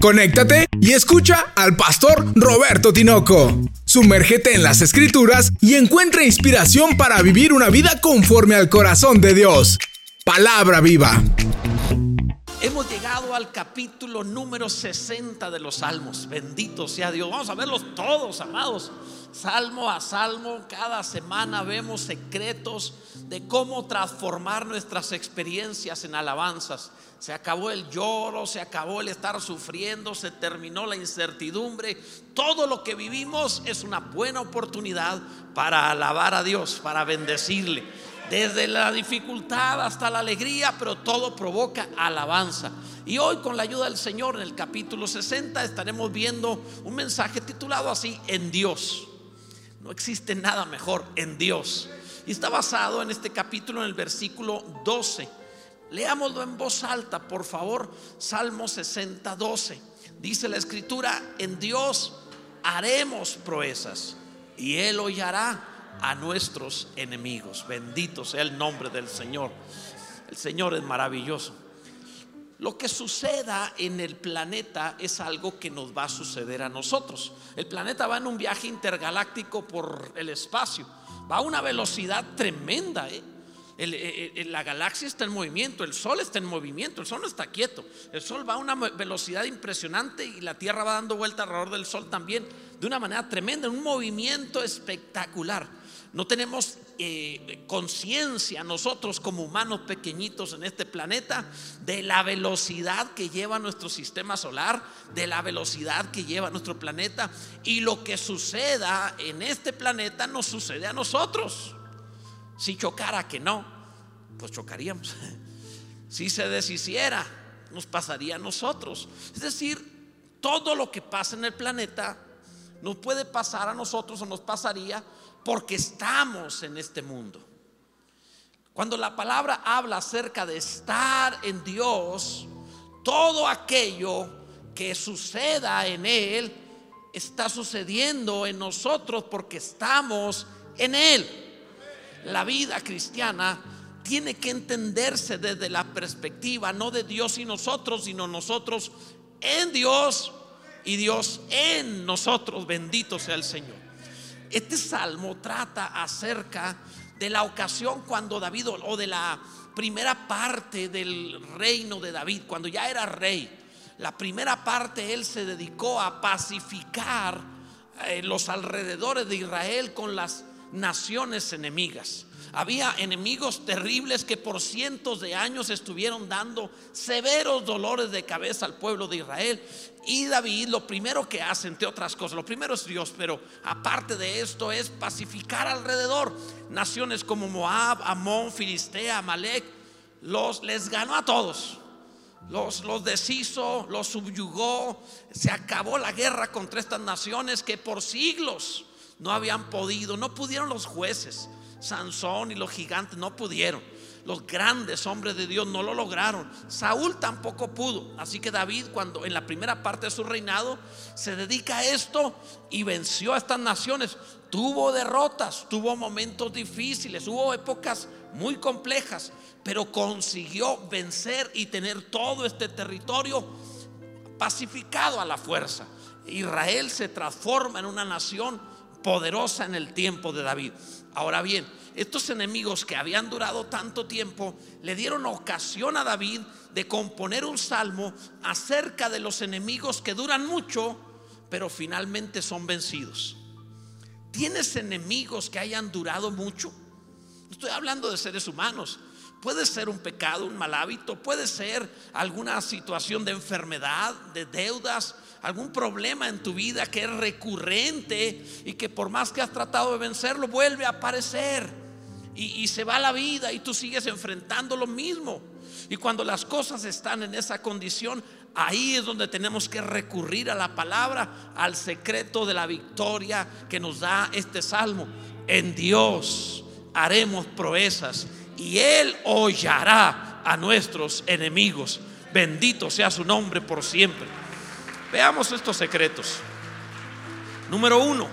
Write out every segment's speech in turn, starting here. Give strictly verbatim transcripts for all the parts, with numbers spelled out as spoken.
Conéctate y escucha al pastor Roberto Tinoco. Sumérgete en las Escrituras y encuentra inspiración para vivir una vida conforme al corazón de Dios. Palabra viva. Hemos llegado al capítulo número sesenta de los Salmos. Bendito sea Dios. Vamos a verlos todos, amados. Salmo a salmo, cada semana vemos secretos de cómo transformar nuestras experiencias en alabanzas. Se acabó el lloro, se acabó el estar sufriendo, se terminó la incertidumbre. Todo lo que vivimos es una buena oportunidad para alabar a Dios, para bendecirle. Desde la dificultad hasta la alegría, pero todo provoca alabanza. Y hoy, con la ayuda del Señor, en el capítulo sesenta estaremos viendo un mensaje titulado así: en Dios. No existe nada mejor, en Dios. Y está basado en este capítulo, en el versículo doce. Leámoslo en voz alta, por favor. Salmo sesenta, doce. Dice la Escritura: en Dios haremos proezas, y Él hollará a nuestros enemigos. Bendito sea el nombre del Señor. El Señor es maravilloso. Lo que suceda en el planeta es algo que nos va a suceder a nosotros. El planeta va en un viaje intergaláctico por el espacio. Va a una velocidad tremenda, ¿eh? El, el, la galaxia está en movimiento, el sol está en movimiento, el sol no está quieto. El sol va a una velocidad impresionante y la tierra va dando vuelta alrededor del sol también, de una manera tremenda, un movimiento espectacular. No tenemos eh, conciencia nosotros como humanos pequeñitos en este planeta de la velocidad que lleva nuestro sistema solar, de la velocidad que lleva nuestro planeta. Y lo que suceda en este planeta nos sucede a nosotros. Si chocara, que no, pues chocaríamos. Si se deshiciera, nos pasaría a nosotros. Es decir, todo lo que pasa en el planeta nos puede pasar a nosotros o nos pasaría porque estamos en este mundo. Cuando la palabra habla acerca de estar en Dios, todo aquello que suceda en Él está sucediendo en nosotros porque estamos en Él. La vida cristiana tiene que entenderse desde la perspectiva no de Dios y nosotros, sino nosotros en Dios y Dios en nosotros. Bendito sea el Señor. Este salmo trata acerca de la ocasión cuando David, o de la primera parte del reino de David, cuando ya era rey. La primera parte él se dedicó a pacificar eh, los alrededores de Israel con las naciones enemigas. Había enemigos terribles que por cientos de años estuvieron dando severos dolores de cabeza al pueblo de Israel. Y David lo primero que hace, entre otras cosas, lo primero es Dios, pero aparte de esto es pacificar alrededor. Naciones como Moab, Amón, Filistea, Amalek, los, les ganó a todos. Los, los deshizo, los subyugó. Se acabó la guerra contra estas naciones que por siglos no habían podido, no pudieron los jueces. Sansón y los gigantes no pudieron. Los grandes hombres de Dios no lo lograron. Saúl tampoco pudo. Así que David, cuando en la primera parte de su reinado se dedica a esto y venció a estas naciones, tuvo derrotas, tuvo momentos difíciles, hubo épocas muy complejas, pero consiguió vencer y tener todo este territorio pacificado a la fuerza. Israel se transforma en una nación poderosa en el tiempo de David. Ahora bien, estos enemigos que habían durado tanto tiempo le dieron ocasión a David de componer un salmo acerca de los enemigos que duran mucho, pero finalmente son vencidos. ¿Tienes enemigos que hayan durado mucho? Estoy hablando de seres humanos. Puede ser un pecado, un mal hábito, puede ser alguna situación de enfermedad, de deudas, algún problema en tu vida que es recurrente y que por más que has tratado de vencerlo vuelve a aparecer y, y se va la vida y tú sigues enfrentando lo mismo. Y cuando las cosas están en esa condición, ahí es donde tenemos que recurrir a la palabra, al secreto de la victoria que nos da este salmo. En Dios haremos proezas y Él hollará a nuestros enemigos. Bendito sea su nombre por siempre. Veamos estos secretos. Número uno,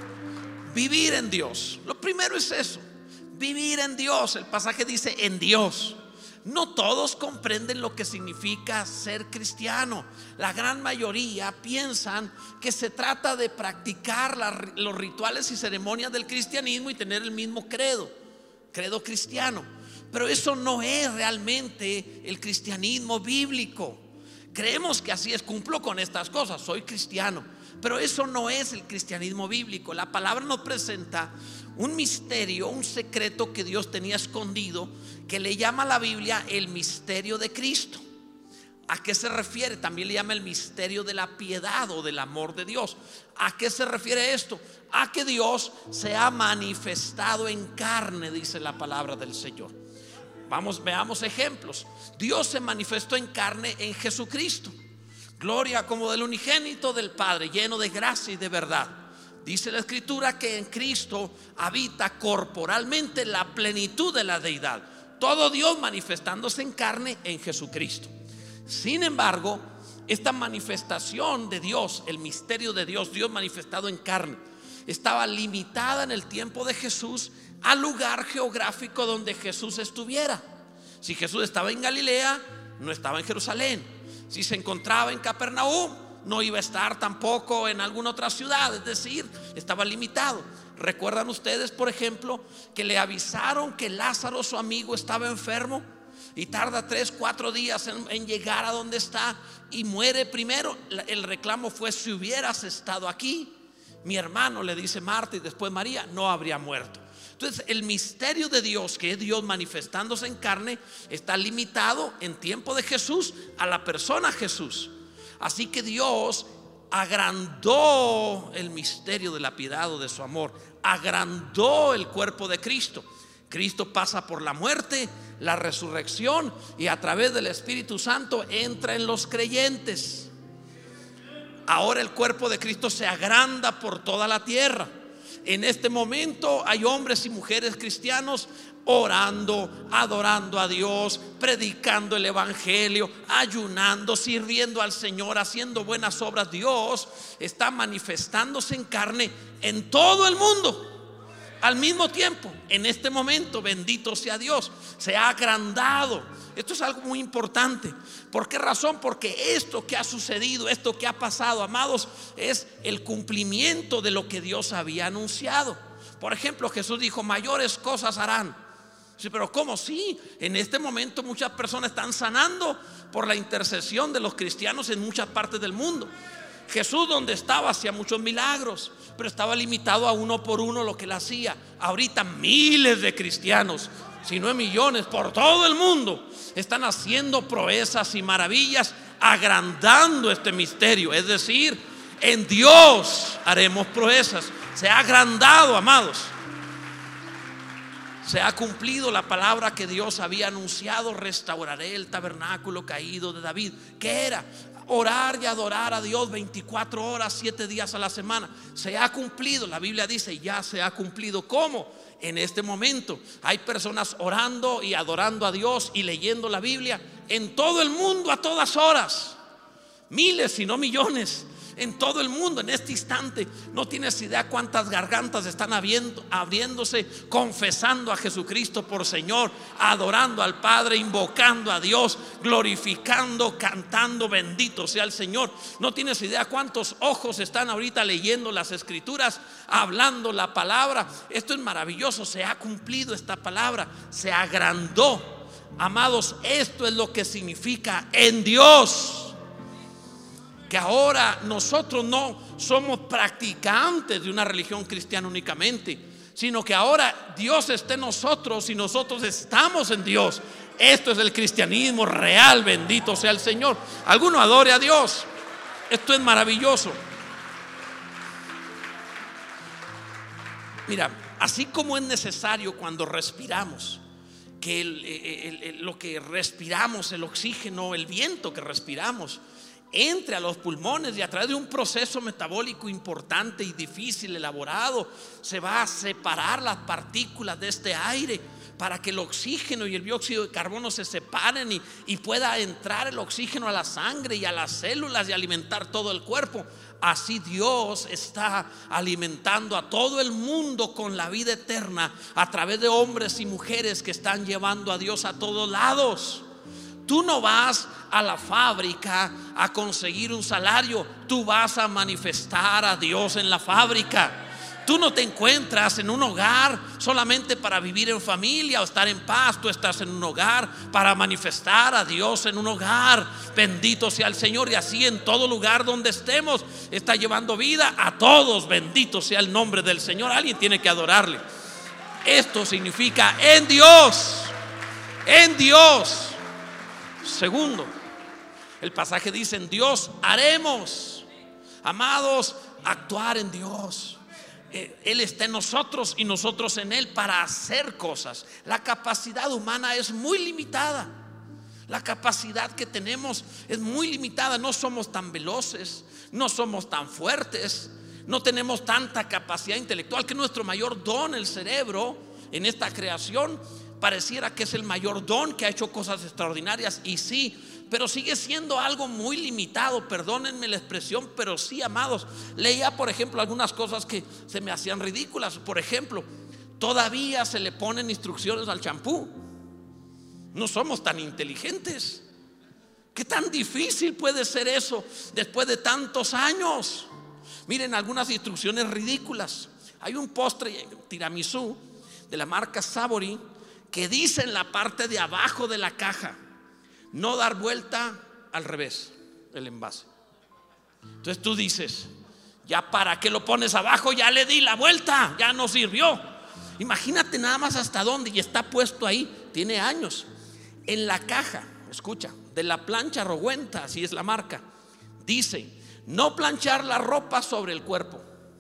vivir en Dios. Lo primero es eso, vivir en Dios. El pasaje dice en Dios. no todos comprenden lo que significa ser cristiano. La gran mayoría piensan que se trata de practicar la, los rituales y ceremonias del cristianismo y tener el mismo credo, credo cristiano. Pero eso no es realmente el cristianismo bíblico. Creemos que así es, cumplo con estas cosas, soy cristiano, pero eso no es el cristianismo bíblico. La palabra nos presenta un misterio, un secreto que Dios tenía escondido, que le llama a la Biblia el misterio de Cristo. ¿A qué se refiere? También le llama el misterio de la piedad o del amor de Dios. ¿A qué se refiere esto? A que Dios se ha manifestado en carne, dice la palabra del Señor. Vamos, veamos ejemplos. Dios se manifestó en carne en Jesucristo. Gloria como del unigénito del Padre, lleno de gracia y de verdad. Dice la Escritura que en Cristo habita corporalmente la plenitud de la deidad. Todo Dios manifestándose en carne en Jesucristo. Sin embargo, esta manifestación de Dios, el misterio de Dios, Dios manifestado en carne, estaba limitada en el tiempo de Jesús al lugar geográfico donde Jesús estuviera. Si Jesús estaba en Galilea, no estaba en Jerusalén. Si se encontraba en Capernaum, no iba a estar tampoco en alguna otra ciudad, es decir, estaba limitado. ¿Recuerdan ustedes, por ejemplo, que le avisaron que Lázaro, su amigo, estaba enfermo y tarda tres, cuatro días en, en llegar a donde está y muere primero? El reclamo fue: si hubieras estado aquí, mi hermano, le dice Marta y después María, no habría muerto. Entonces el misterio de Dios, que es Dios manifestándose en carne, está limitado en tiempo de Jesús a la persona Jesús. Así que Dios agrandó el misterio de la piedad o de su amor, agrandó el cuerpo de Cristo. Cristo pasa por la muerte, la resurrección, y a través del Espíritu Santo entra en los creyentes. Ahora el cuerpo de Cristo se agranda por toda la tierra. En este momento hay hombres y mujeres cristianos orando, adorando a Dios, predicando el evangelio, ayunando, sirviendo al Señor, haciendo buenas obras. Dios está manifestándose en carne en todo el mundo al mismo tiempo. En este momento, bendito sea Dios, se ha agrandado. Esto es algo muy importante. ¿Por qué razón? Porque esto que ha sucedido, esto que ha pasado, amados, es el cumplimiento de lo que Dios había anunciado. Por ejemplo, Jesús dijo: mayores cosas harán. Sí, pero ¿cómo? Sí, en este momento muchas personas están sanando por la intercesión de los cristianos en muchas partes del mundo. Jesús, donde estaba, hacía muchos milagros, pero estaba limitado a uno por uno lo que él hacía. Ahorita miles de cristianos, si no millones, por todo el mundo están haciendo proezas y maravillas, agrandando este misterio. Es decir, en Dios haremos proezas. Se ha agrandado, amados. Se ha cumplido la palabra que Dios había anunciado: restauraré el tabernáculo caído de David. ¿Qué era? Orar y adorar a Dios veinticuatro horas, siete días a la semana. Se ha cumplido. La Biblia dice: ya se ha cumplido. ¿Cómo? En este momento hay personas orando y adorando a Dios y leyendo la Biblia en todo el mundo a todas horas. Miles, si no millones, en todo el mundo en este instante. No tienes idea cuántas gargantas están abriendo, abriéndose, confesando a Jesucristo por Señor, adorando al Padre, invocando a Dios, glorificando, cantando, bendito sea el Señor. No tienes idea cuántos ojos están ahorita leyendo las Escrituras, hablando la palabra. Esto es maravilloso. Se ha cumplido esta palabra, se agrandó. Amados, esto es lo que significa en Dios. Que ahora nosotros no somos practicantes de una religión cristiana únicamente, sino que ahora Dios está en nosotros y nosotros estamos en Dios. Esto es el cristianismo real, bendito sea el Señor. Alguno adore a Dios. Esto es maravilloso. Mira, así como es necesario cuando respiramos que el, el, el, lo que respiramos, el oxígeno, el viento que respiramos, entre a los pulmones y a través de un proceso metabólico importante y difícil, elaborado, se va a separar las partículas de este aire para que el oxígeno y el dióxido de carbono se separen y, y pueda entrar el oxígeno a la sangre y a las células y alimentar todo el cuerpo. Así Dios está alimentando a todo el mundo con la vida eterna a través de hombres y mujeres que están llevando a Dios a todos lados. Tú no vas a la fábrica a conseguir un salario, tú vas a manifestar a Dios en la fábrica. Tú no te encuentras en un hogar solamente para vivir en familia o estar en paz. Tú estás en un hogar para manifestar a Dios en un hogar. Bendito sea el Señor. Y así en todo lugar donde estemos está llevando vida a todos. Bendito sea el nombre del Señor. Alguien tiene que adorarle. Esto significa en Dios. En Dios. Segundo, el pasaje dice: en Dios haremos. Amados, actuar en Dios. Él está en nosotros y nosotros en Él para hacer cosas. La capacidad humana es muy limitada. La capacidad que tenemos es muy limitada. No somos tan veloces, no somos tan fuertes, no tenemos tanta capacidad intelectual. Que nuestro mayor don, el cerebro, en esta creación, pareciera que es el mayor don, que ha hecho cosas extraordinarias. Y sí, pero sigue siendo algo muy limitado. Perdónenme la expresión, pero sí, amados. Leía, por ejemplo, algunas cosas que se me hacían ridículas. Por ejemplo, todavía se le ponen instrucciones al champú. No somos tan inteligentes. ¿Qué tan difícil puede ser eso después de tantos años? Miren, algunas instrucciones ridículas. Hay un postre tiramisú de la marca Savory que dice en la parte de abajo de la caja: no dar vuelta al revés el envase. Entonces tú dices: ya para qué lo pones abajo, ya le di la vuelta, ya no sirvió. Imagínate nada más hasta dónde. Y está puesto ahí, tiene años. En la caja, escucha, de la plancha Rowenta, así es la marca, dice: no planchar la ropa sobre el cuerpo.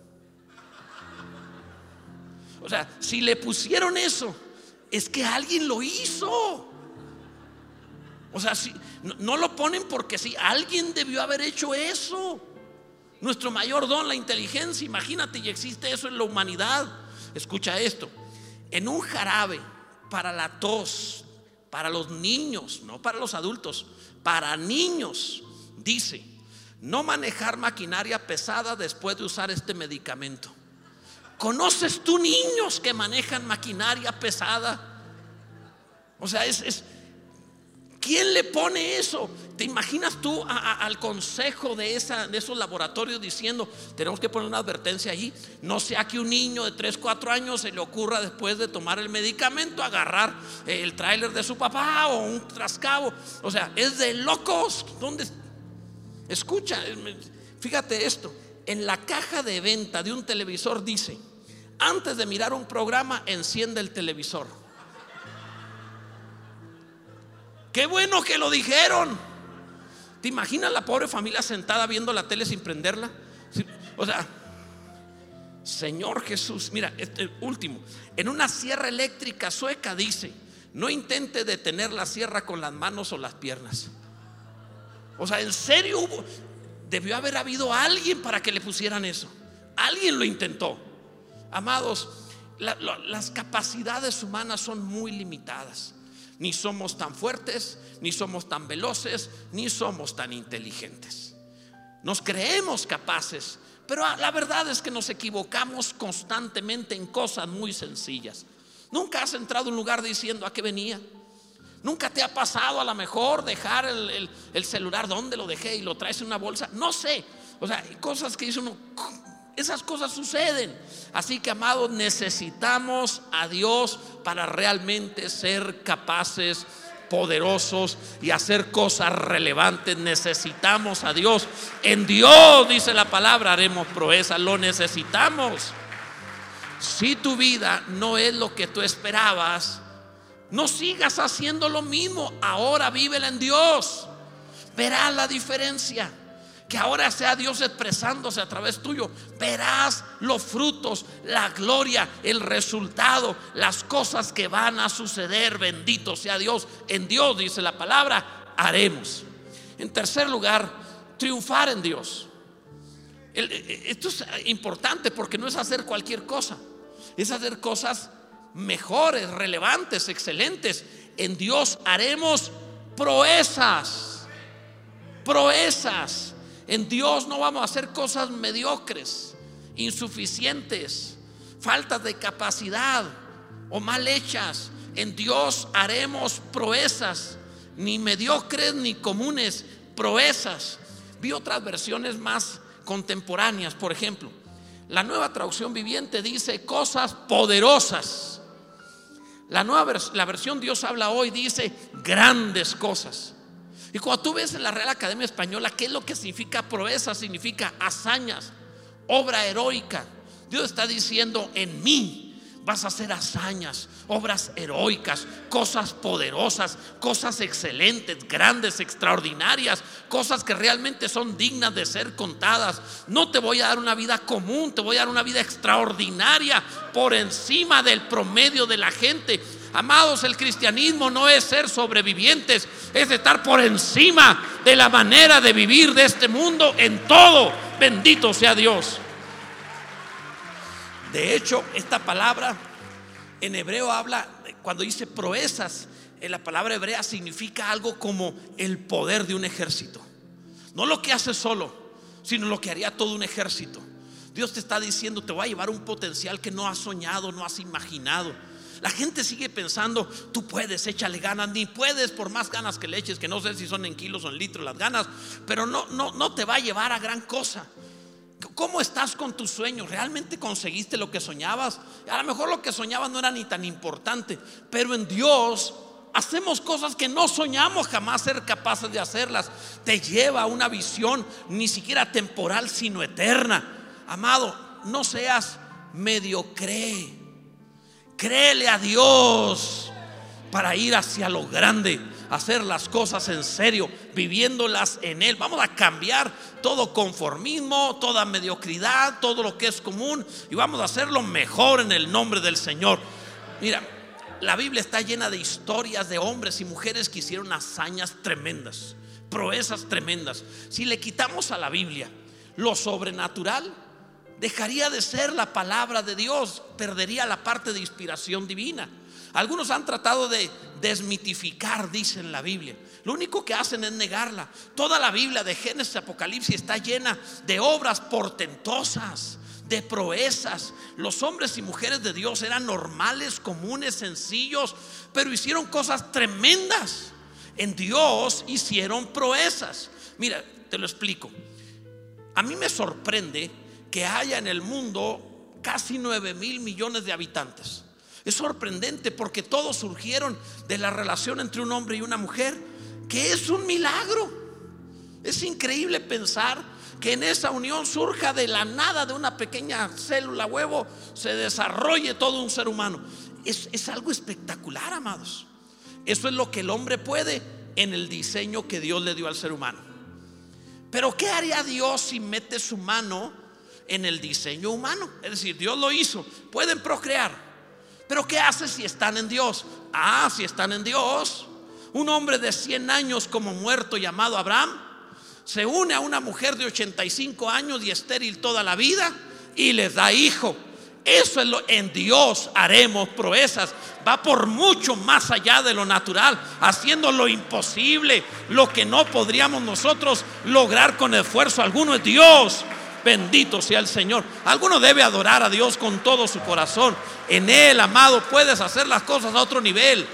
O sea, si le pusieron eso, es que alguien lo hizo. O sea, si, no, no lo ponen porque sí, alguien debió haber hecho eso. Nuestro mayor don, la inteligencia, imagínate, y existe eso en la humanidad. Escucha esto: en un jarabe para la tos, para los niños, no para los adultos, para niños, dice: no manejar maquinaria pesada después de usar este medicamento. ¿Conoces tú niños que manejan maquinaria pesada? O sea, es, es ¿quién le pone eso? ¿Te imaginas tú a, a, al consejo de, esa, de esos laboratorios diciendo: tenemos que poner una advertencia allí? No sea que un niño de tres, cuatro años se le ocurra, después de tomar el medicamento, agarrar el tráiler de su papá o un trascabo. O sea, es de locos. ¿Dónde? Escucha, fíjate esto: en la caja de venta de un televisor dice: antes de mirar un programa, enciende el televisor. Qué bueno que lo dijeron. ¿Te imaginas la pobre familia sentada viendo la tele sin prenderla? O sea, Señor Jesús. Mira, este último: en una sierra eléctrica sueca dice: no intente detener la sierra con las manos o las piernas. O sea, en serio hubo, debió haber habido alguien para que le pusieran eso. Alguien lo intentó. Amados, la, la, las capacidades humanas son muy limitadas. Ni somos tan fuertes, ni somos tan veloces, ni somos tan inteligentes. Nos creemos capaces, pero la verdad es que nos equivocamos constantemente en cosas muy sencillas. Nunca has entrado a un lugar diciendo: ¿a qué venía? Nunca te ha pasado a lo mejor dejar el, el, el celular donde lo dejé y lo traes en una bolsa. No sé, o sea, hay cosas que dice uno, esas cosas suceden. Así que, amados, necesitamos a Dios para realmente ser capaces, poderosos y hacer cosas relevantes. Necesitamos a Dios. En Dios, dice la palabra, haremos proezas. Lo necesitamos. Si tu vida no es lo que tú esperabas, no sigas haciendo lo mismo. Ahora vívela en Dios. Verás la diferencia. Que ahora sea Dios expresándose a través tuyo. Verás los frutos, la gloria, el resultado, las cosas que van a suceder. Bendito sea Dios. En Dios, dice la palabra, haremos. En tercer lugar, triunfar en Dios. Esto es importante porque no es hacer cualquier cosa, es hacer cosas mejores, relevantes, excelentes. En Dios haremos proezas. Proezas. En Dios no vamos a hacer cosas mediocres, insuficientes, faltas de capacidad o mal hechas. En Dios haremos proezas, ni mediocres ni comunes, proezas. Vi otras versiones más contemporáneas. Por ejemplo, la Nueva Traducción Viviente dice cosas poderosas. La nueva vers- la versión Dios habla hoy dice grandes cosas. Y cuando tú ves en la Real Academia Española qué es lo que significa proeza, significa hazañas, obra heroica. Dios está diciendo: en mí vas a hacer hazañas, obras heroicas, cosas poderosas, cosas excelentes, grandes, extraordinarias, cosas que realmente son dignas de ser contadas. No te voy a dar una vida común, te voy a dar una vida extraordinaria, por encima del promedio de la gente. Amados, el cristianismo no es ser sobrevivientes, es estar por encima de la manera de vivir de este mundo en todo. Bendito sea Dios. De hecho, esta palabra en hebreo habla, cuando dice proezas, en la palabra hebrea significa algo como el poder de un ejército. No lo que hace solo, sino lo que haría todo un ejército. Dios te está diciendo: te voy a llevar un potencial que no has soñado, no has imaginado. La gente sigue pensando: tú puedes, échale ganas. Ni puedes, por más ganas que le eches, que no sé si son en kilos o en litros las ganas, pero no, no, no te va a llevar a gran cosa. ¿Cómo estás con tus sueños? ¿Realmente conseguiste lo que soñabas? A lo mejor lo que soñabas no era ni tan importante, pero en Dios hacemos cosas que no soñamos jamás ser capaces de hacerlas. Te lleva a una visión ni siquiera temporal, sino eterna. Amado, no seas mediocre. Créele a Dios para ir hacia lo grande, hacer las cosas en serio, viviéndolas en Él. Vamos a cambiar todo conformismo, toda mediocridad, todo lo que es común, y vamos a hacerlo mejor en el nombre del Señor. Mira, la Biblia está llena de historias de hombres y mujeres que hicieron hazañas tremendas, proezas tremendas. Si le quitamos a la Biblia lo sobrenatural, dejaría de ser la palabra de Dios, perdería la parte de inspiración divina. Algunos han tratado de desmitificar, dicen la Biblia. Lo único que hacen es negarla. Toda la Biblia de Génesis a Apocalipsis está llena de obras portentosas, de proezas. Los hombres y mujeres de Dios eran normales, comunes, sencillos, pero hicieron cosas tremendas. En Dios hicieron proezas. Mira, te lo explico. A mí me sorprende que haya en el mundo casi nueve mil millones de habitantes. Es sorprendente porque todos surgieron de la relación entre un hombre y una mujer, que es un milagro. Es increíble pensar que en esa unión surja de la nada, de una pequeña célula huevo, se desarrolle todo un ser humano. Es, es algo espectacular, amados. Eso es lo que el hombre puede en el diseño que Dios le dio al ser humano. Pero ¿qué haría Dios si mete su mano en el diseño humano? Es decir, Dios lo hizo, pueden procrear. Pero ¿qué hace si están en Dios? Ah, si están en Dios, un hombre de cien años como muerto llamado Abraham se une a una mujer de ochenta y cinco años y estéril toda la vida y les da hijo. Eso es lo, en Dios haremos proezas. Va por mucho más allá de lo natural, haciendo lo imposible, lo que no podríamos nosotros lograr con esfuerzo alguno. Es Dios. Bendito sea el Señor. Alguno debe adorar a Dios con todo su corazón. En Él, amado, puedes hacer las cosas a otro nivel.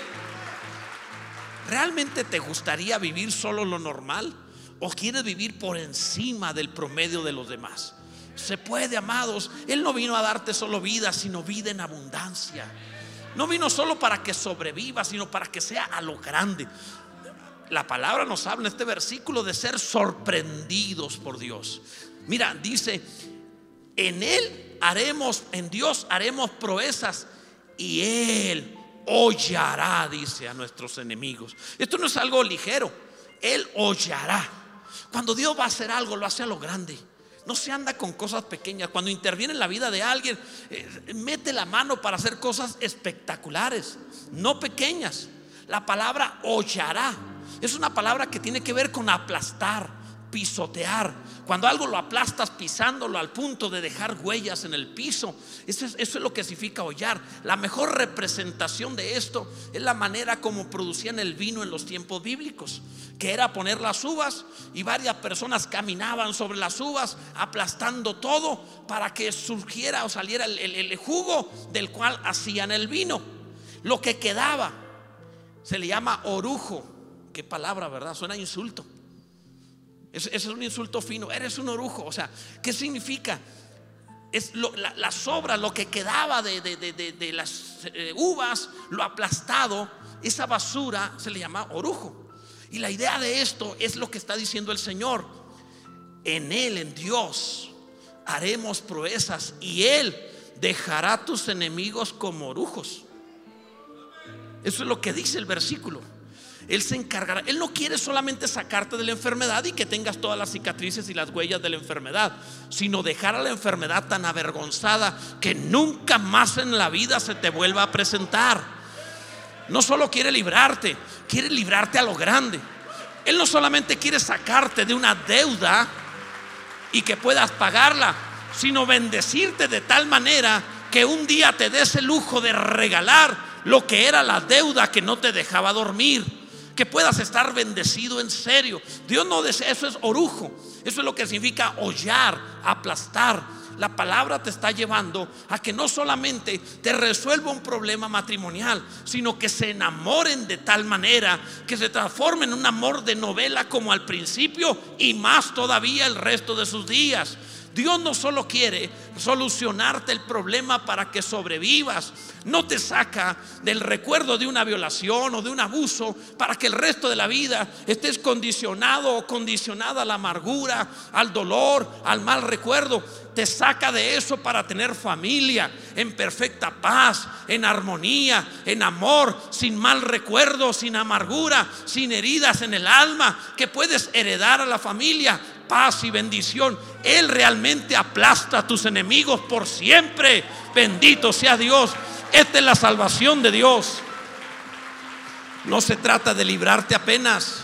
¿Realmente te gustaría vivir solo lo normal? ¿O quieres vivir por encima del promedio de los demás? Se puede, amados. Él no vino a darte solo vida, sino vida en abundancia. No vino solo para que sobrevivas, sino para que sea a lo grande. La palabra nos habla en este versículo de ser sorprendidos por Dios. Mira, dice: en Él haremos, en Dios haremos proezas y Él hollará, dice, a nuestros enemigos. Esto no es algo ligero. Él hollará. Cuando Dios va a hacer algo, lo hace a lo grande. No se anda con cosas pequeñas. Cuando interviene en la vida de alguien, eh, mete la mano para hacer cosas espectaculares, no pequeñas. La palabra hollará es una palabra que tiene que ver con aplastar, pisotear. Cuando algo lo aplastas pisándolo al punto de dejar huellas en el piso, eso es, eso es lo que significa hollar. La mejor representación de esto es la manera como producían el vino en los tiempos bíblicos, que era poner las uvas y varias personas caminaban sobre las uvas aplastando todo para que surgiera o saliera el, el, el jugo del cual hacían el vino. Lo que quedaba se le llama orujo. Qué palabra, ¿verdad? Suena a insulto. Ese es un insulto fino. Eres un orujo. O sea, ¿qué significa? Es lo, la, la sobra, lo que quedaba de, de, de, de, de las eh, uvas, lo aplastado, esa basura se le llama orujo. Y la idea de esto es lo que está diciendo el Señor. En Él, en Dios, haremos proezas y Él dejará a tus enemigos como orujos. Eso es lo que dice el versículo. Él se encargará. Él no quiere solamente sacarte de la enfermedad y que tengas todas las cicatrices y las huellas de la enfermedad, sino dejar a la enfermedad tan avergonzada que nunca más en la vida se te vuelva a presentar. No solo quiere librarte, quiere librarte a lo grande. Él no solamente quiere sacarte de una deuda y que puedas pagarla, sino bendecirte de tal manera que un día te des el lujo de regalar lo que era la deuda que no te dejaba dormir. Que puedas estar bendecido en serio. Dios no desea, eso es orujo. Eso es lo que significa hollar, aplastar. La palabra te está llevando a que no solamente te resuelva un problema matrimonial, sino que se enamoren de tal manera que se transformen en un amor de novela como al principio y más todavía el resto de sus días. Dios no solo quiere solucionarte el problema para que sobrevivas, no te saca del recuerdo de una violación o de un abuso para que el resto de la vida estés condicionado o condicionada a la amargura, al dolor, al mal recuerdo. Te saca de eso para tener familia en perfecta paz, en armonía, en amor, sin mal recuerdo, sin amargura, sin heridas en el alma, que puedes heredar a la familia paz y bendición. Él realmente aplasta a tus enemigos por siempre. Bendito sea Dios. Esta es la salvación de Dios. No se trata de librarte apenas,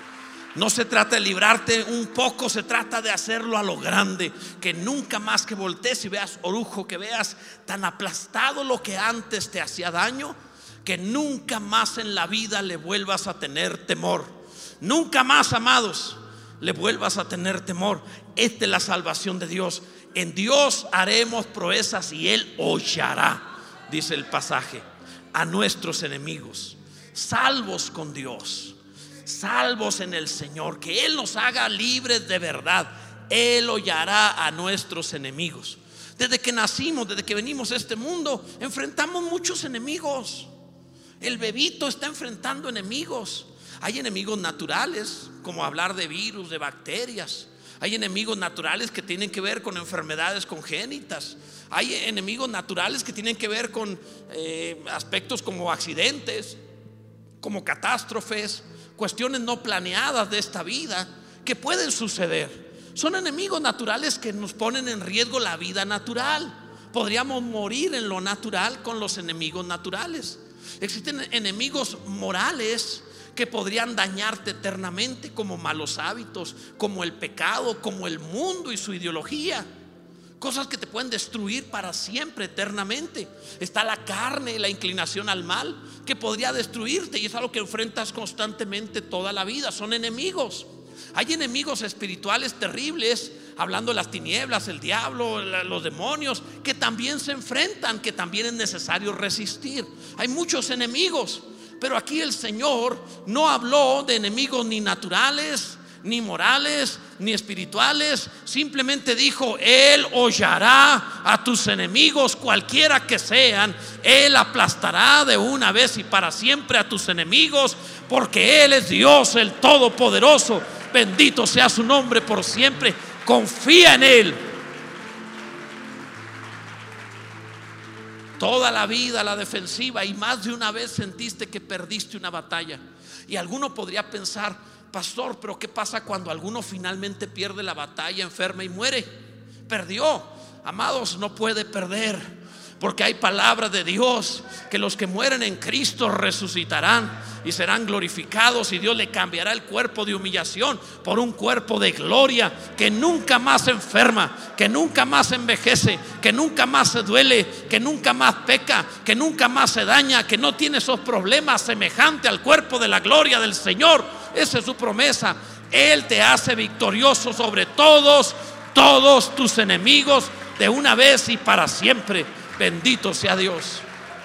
no se trata de librarte un poco, se trata de hacerlo a lo grande. Que nunca más que voltees y veas orujo, que veas tan aplastado lo que antes te hacía daño, que nunca más en la vida le vuelvas a tener temor. Nunca más, amados, le vuelvas a tener temor. Esta es la salvación de Dios. En Dios haremos proezas y Él hollará, dice el pasaje, a nuestros enemigos. Salvos con Dios, salvos en el Señor, que Él nos haga libres de verdad. Él hollará a nuestros enemigos. Desde que nacimos, desde que venimos a este mundo, enfrentamos muchos enemigos. El bebito está enfrentando enemigos. Hay enemigos naturales, como hablar de virus, de bacterias. Hay enemigos naturales que tienen que ver con enfermedades congénitas. Hay enemigos naturales que tienen que ver con eh, aspectos como accidentes, como catástrofes, cuestiones no planeadas de esta vida que pueden suceder. Son enemigos naturales que nos ponen en riesgo la vida natural. Podríamos morir en lo natural con los enemigos naturales. Existen enemigos morales que podrían dañarte eternamente, como malos hábitos, como el pecado, como el mundo y su ideología. Cosas que te pueden destruir para siempre, eternamente. Está la carne y la inclinación al mal, que podría destruirte, y es algo que enfrentas constantemente toda la vida. Son enemigos. Hay enemigos espirituales terribles, hablando de las tinieblas, el diablo, los demonios, que también se enfrentan, que también es necesario resistir. Hay muchos enemigos, pero aquí el Señor no habló de enemigos ni naturales, ni morales, ni espirituales. Simplemente dijo: Él hollará a tus enemigos, cualquiera que sean. Él aplastará de una vez y para siempre a tus enemigos, porque Él es Dios, el Todopoderoso. Bendito sea su nombre por siempre. Confía en Él. Toda la vida a la defensiva, y más de una vez sentiste que perdiste una batalla. Y alguno podría pensar: pastor, pero ¿qué pasa cuando alguno finalmente pierde la batalla, enferma y muere? Perdió. Amados, no puede perder, porque hay palabra de Dios que los que mueren en Cristo resucitarán y serán glorificados, y Dios le cambiará el cuerpo de humillación por un cuerpo de gloria que nunca más enferma, que nunca más envejece, que nunca más se duele, que nunca más peca, que nunca más se daña, que no tiene esos problemas, semejante al cuerpo de la gloria del Señor. Esa es su promesa. Él te hace victorioso sobre todos, todos tus enemigos, de una vez y para siempre. Bendito sea Dios.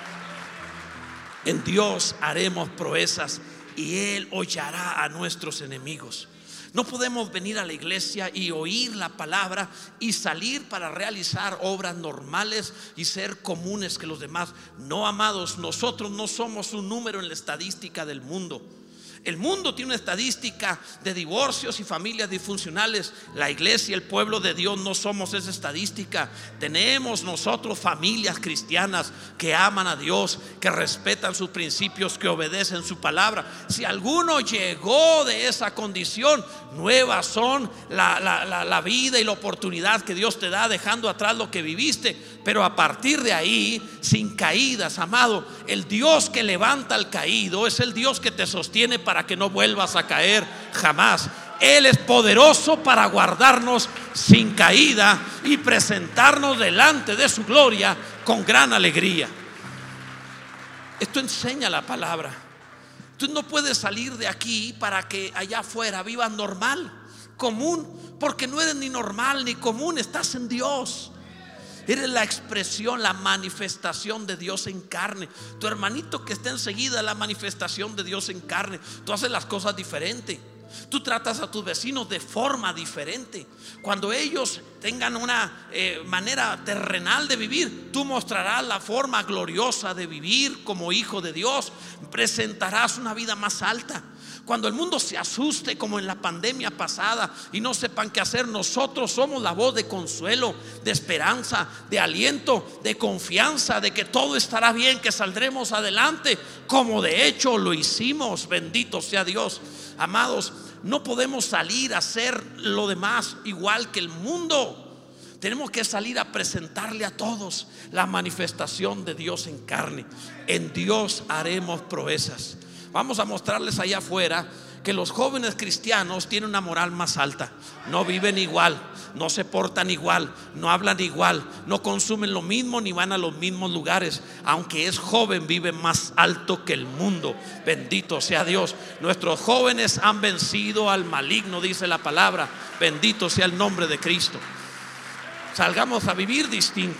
En Dios haremos proezas y Él hollará a nuestros enemigos. No podemos venir a la iglesia y oír la palabra y salir para realizar obras normales y ser comunes que los demás. No, amados, nosotros no somos un número en la estadística del mundo. El mundo tiene una estadística de divorcios y familias disfuncionales. La iglesia, el pueblo de Dios, no somos esa estadística. Tenemos nosotros familias cristianas que aman a Dios, que respetan sus principios, que obedecen su palabra. Si alguno llegó de esa condición, nuevas son la, la, la, la vida y la oportunidad que Dios te da, dejando atrás lo que viviste. Pero a partir de ahí, sin caídas, amado, el Dios que levanta al caído es el Dios que te sostiene para que no vuelvas a caer jamás. Él es poderoso para guardarnos sin caída y presentarnos delante de su gloria con gran alegría. Esto enseña la palabra. Tú no puedes salir de aquí para que allá afuera vivas normal, común, porque no eres ni normal ni común, estás en Dios. Eres la expresión, la manifestación de Dios en carne. Tu hermanito que está enseguida, la manifestación de Dios en carne. Tú haces las cosas diferente. Tú tratas a tus vecinos de forma diferente. Cuando ellos tengan una eh, manera terrenal de vivir, tú mostrarás la forma gloriosa de vivir como hijo de Dios. Presentarás una vida más alta. Cuando el mundo se asuste como en la pandemia pasada y no sepan qué hacer, nosotros somos la voz de consuelo, de esperanza, de aliento, de confianza, de que todo estará bien, que saldremos adelante, como de hecho lo hicimos. Bendito sea Dios. Amados, no podemos salir a hacer lo demás igual que el mundo. Tenemos que salir a presentarle a todos la manifestación de Dios en carne. En Dios haremos proezas. Vamos a mostrarles allá afuera que los jóvenes cristianos tienen una moral más alta. No viven igual, no se portan igual, no hablan igual, no consumen lo mismo ni van a los mismos lugares. Aunque es joven, vive más alto que el mundo. Bendito sea Dios. Nuestros jóvenes han vencido al maligno, dice la palabra. Bendito sea el nombre de Cristo. Salgamos a vivir distinto.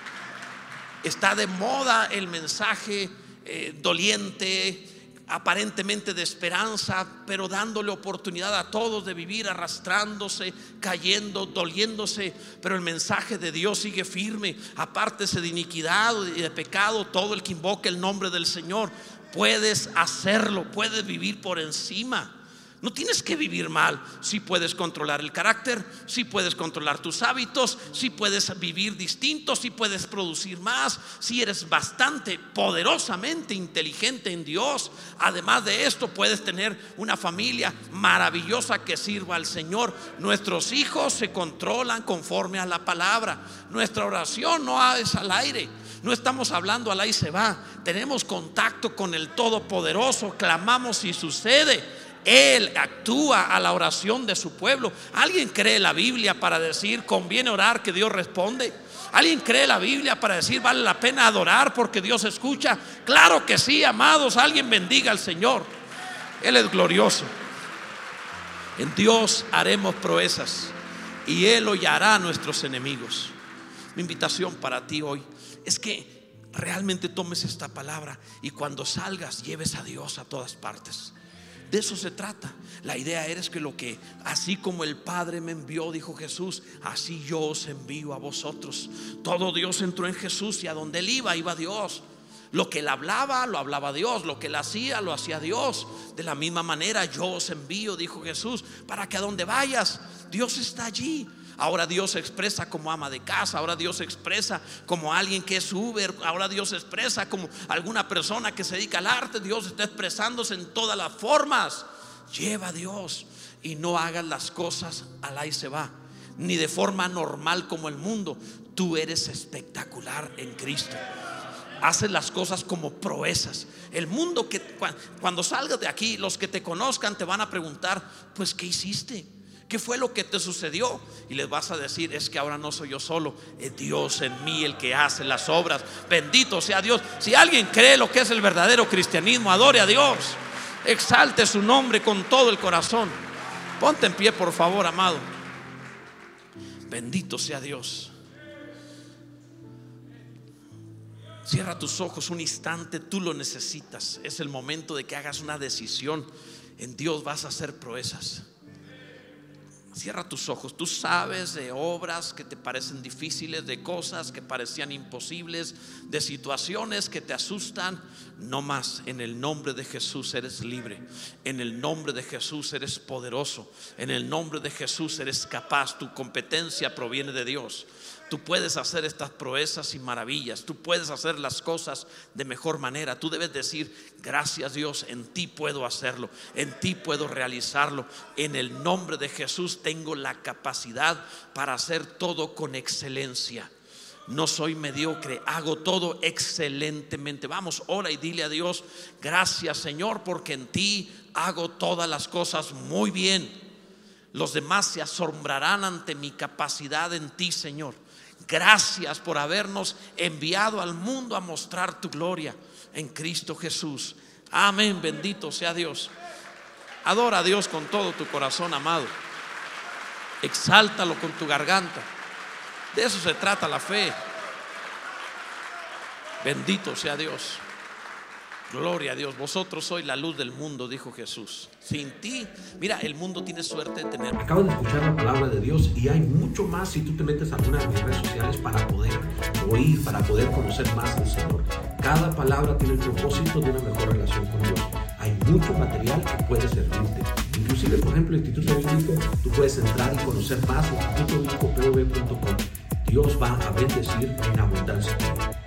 Está de moda el mensaje eh, doliente, aparentemente de esperanza, pero dándole oportunidad a todos de vivir arrastrándose, cayendo, doliéndose. Pero el mensaje de Dios sigue firme. Apártese de iniquidad y de pecado todo el que invoque el nombre del Señor. Puedes hacerlo, puedes vivir por encima. No tienes que vivir mal. Si puedes controlar el carácter, si puedes controlar tus hábitos, si puedes vivir distinto, si puedes producir más, si eres bastante poderosamente inteligente en Dios. Además de esto, puedes tener una familia maravillosa que sirva al Señor. Nuestros hijos se controlan conforme a la palabra. Nuestra oración no es al aire. No estamos hablando al ahí se va. Tenemos contacto con el Todopoderoso. Clamamos y sucede. Él actúa a la oración de su pueblo. ¿Alguien cree la Biblia para decir conviene orar que Dios responde? ¿Alguien cree la Biblia para decir vale la pena adorar porque Dios escucha? Claro que sí, amados. Alguien bendiga al Señor. Él es glorioso. En Dios haremos proezas y Él hollará a nuestros enemigos. Mi invitación para ti hoy es que realmente tomes esta palabra y cuando salgas lleves a Dios a todas partes. De eso se trata. La idea es que lo que así como el Padre me envió, dijo Jesús, así yo os envío a vosotros. Todo Dios entró en Jesús y a donde Él iba, iba Dios. Lo que Él hablaba, lo hablaba Dios. Lo que Él hacía, lo hacía Dios. De la misma manera yo os envío, dijo Jesús, para que a donde vayas, Dios está allí. Ahora Dios se expresa como ama de casa. Ahora Dios se expresa como alguien que es Uber. Ahora Dios se expresa como alguna persona que se dedica al arte. Dios está expresándose en todas las formas. Lleva a Dios y no hagas las cosas al ahí se va. ni de forma normal como el mundo. Tú eres espectacular en Cristo. Haces las cosas como proezas. El mundo que cuando salgas de aquí, los que te conozcan te van a preguntar: pues ¿qué hiciste? ¿Qué fue lo que te sucedió? Y les vas a decir: es que ahora no soy yo solo, es Dios en mí el que hace las obras. Bendito sea Dios. Si alguien cree lo que es el verdadero cristianismo, adore a Dios, exalte su nombre con todo el corazón. Ponte en pie, por favor, amado. Bendito sea Dios. Cierra tus ojos un instante, tú lo necesitas. Es el momento de que hagas una decisión. En Dios vas a hacer proezas. Cierra tus ojos. Tú sabes de obras que te parecen difíciles, de cosas que parecían imposibles, de situaciones que te asustan. No más. En el nombre de Jesús eres libre. En el nombre de Jesús eres poderoso. En el nombre de Jesús eres capaz. Tu competencia proviene de Dios. Tú puedes hacer estas proezas y maravillas. Tú puedes hacer las cosas de mejor manera. Tú debes decir: gracias Dios, en ti puedo hacerlo, en ti puedo realizarlo. En el nombre de Jesús tengo la capacidad para hacer todo con excelencia. No soy mediocre, hago todo excelentemente. Vamos, ora y dile a Dios: gracias Señor, porque en ti hago todas las cosas muy bien. Los demás se asombrarán ante mi capacidad en ti, Señor. Gracias por habernos enviado al mundo a mostrar tu gloria en Cristo Jesús. Amén, bendito sea Dios. Adora a Dios con todo tu corazón, amado. Exáltalo con tu garganta. De eso se trata la fe. Bendito sea Dios. Gloria a Dios. Vosotros sois la luz del mundo, dijo Jesús. Sin ti, mira, el mundo tiene suerte de tener. Acabas de escuchar la palabra de Dios y hay mucho más si tú te metes a alguna de mis redes sociales para poder oír, para poder conocer más del Señor. Cada palabra tiene el propósito de una mejor relación con Dios. Hay mucho material que puede servirte. Inclusive, por ejemplo, el Instituto Bíblico, tú puedes entrar y conocer más en instituto bíblico p v punto com. Dios va a bendecir en abundancia.